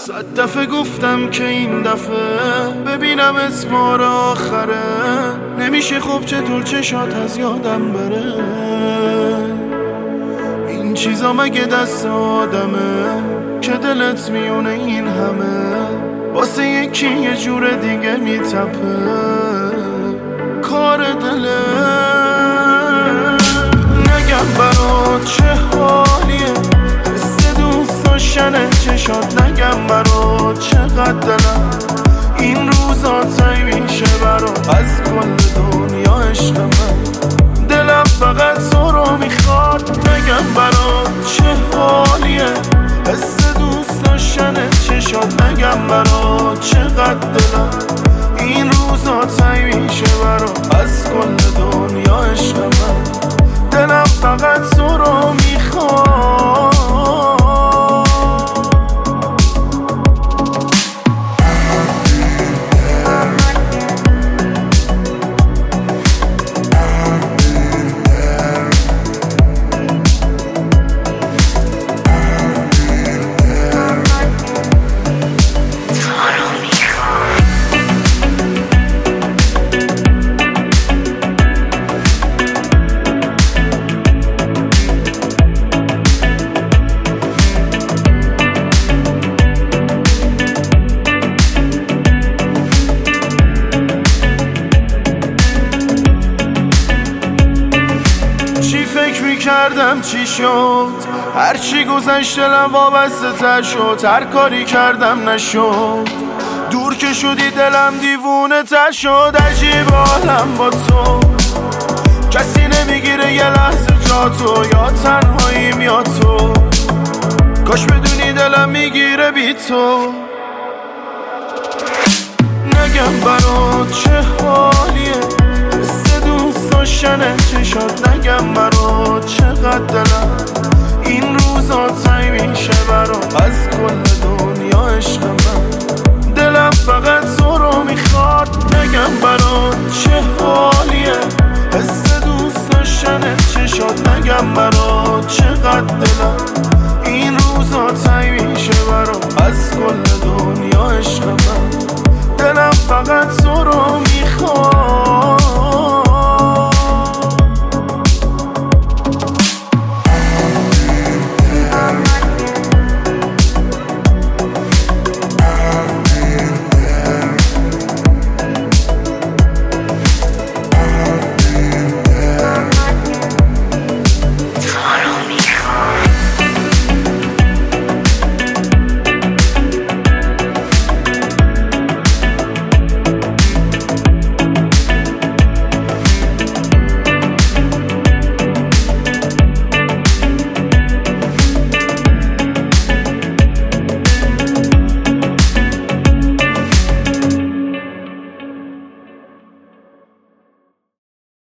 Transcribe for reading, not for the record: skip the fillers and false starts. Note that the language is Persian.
صد دفعه گفتم که این دفعه ببینم اسمار آخره. نمیشه خب چطور چشات از یادم بره. این چیزا مگه دست آدمه که دلت میونه این همه واسه یکی یه جور دیگه میتپه. کار دله نگم برات چه حالیه، حس دوست داشتن چشات نگم برات چقدر دلم این روزا تایی میشه برات. از کل دنیا عشق من دلم فقط تو رو میخواد. نگم برات چه حالیه، حس دوست داشتن چشات نگم برات چقدر دلم این روزا تایی میشه برات. از کل دنیا عشق من دلم فقط تو رو میخواد. فکر میکردم چی شد، هرچی گذشت دلم وابسته تر شد. هر کاری کردم نشد، دور که شدی دلم دیوونه تر شد. عجیب حالم با تو، کسی نمیگیره یه لحظه جا تو. یا تنهاییم یا تو، کاش بدونی دلم میگیره بی تو. نگم برات چه حالیه، حس دوست داشتن چشات نگم برات چقدر دلم این روزا تایی میشه برات. از کل دنیا عشق من دلم فقط تو رو میخواد. نگم برات چه حالیه، حس دوست داشتن چشات نگم برات چقدر دلم